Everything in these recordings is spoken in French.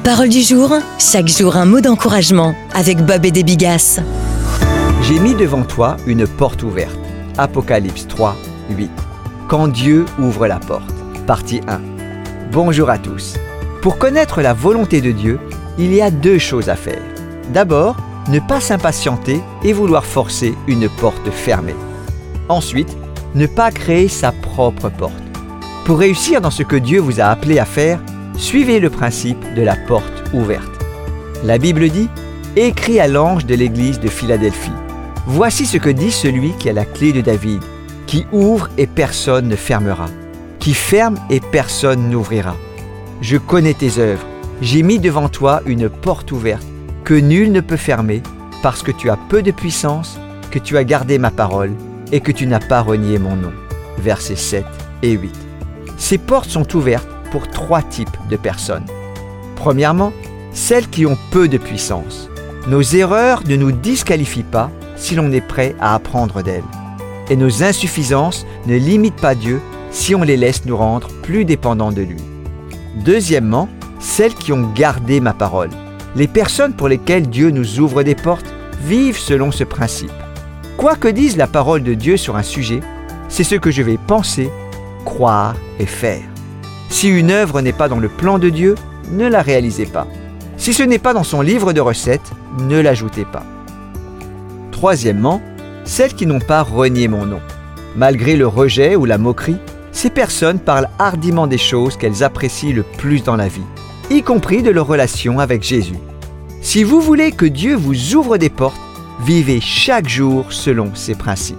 Parole du jour, chaque jour un mot d'encouragement avec Bob et des Bigas. J'ai mis devant toi une porte ouverte. Apocalypse 3, 8. Quand Dieu ouvre la porte. Partie 1. Bonjour à tous. Pour connaître la volonté de Dieu, il y a 2 choses à faire. D'abord, ne pas s'impatienter et vouloir forcer une porte fermée. Ensuite, ne pas créer sa propre porte. Pour réussir dans ce que Dieu vous a appelé à faire, suivez le principe de la porte ouverte. La Bible dit « Écris à l'ange de l'église de Philadelphie. Voici ce que dit celui qui a la clé de David, qui ouvre et personne ne fermera, qui ferme et personne n'ouvrira. Je connais tes œuvres, j'ai mis devant toi une porte ouverte que nul ne peut fermer, parce que tu as peu de puissance, que tu as gardé ma parole et que tu n'as pas renié mon nom. » Versets 7 et 8. Ces portes sont ouvertes pour 3 types de personnes. Premièrement, celles qui ont peu de puissance. Nos erreurs ne nous disqualifient pas si l'on est prêt à apprendre d'elles. Et nos insuffisances ne limitent pas Dieu si on les laisse nous rendre plus dépendants de lui. Deuxièmement, celles qui ont gardé ma parole. Les personnes pour lesquelles Dieu nous ouvre des portes vivent selon ce principe. Quoi que dise la parole de Dieu sur un sujet, c'est ce que je vais penser, croire et faire. Si une œuvre n'est pas dans le plan de Dieu, ne la réalisez pas. Si ce n'est pas dans son livre de recettes, ne l'ajoutez pas. Troisièmement, celles qui n'ont pas renié mon nom. Malgré le rejet ou la moquerie, ces personnes parlent hardiment des choses qu'elles apprécient le plus dans la vie, y compris de leur relation avec Jésus. Si vous voulez que Dieu vous ouvre des portes, vivez chaque jour selon ses principes.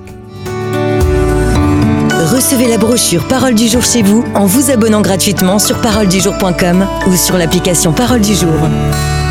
Recevez la brochure Parole du jour chez vous en vous abonnant gratuitement sur paroledujour.com ou sur l'application Parole du jour.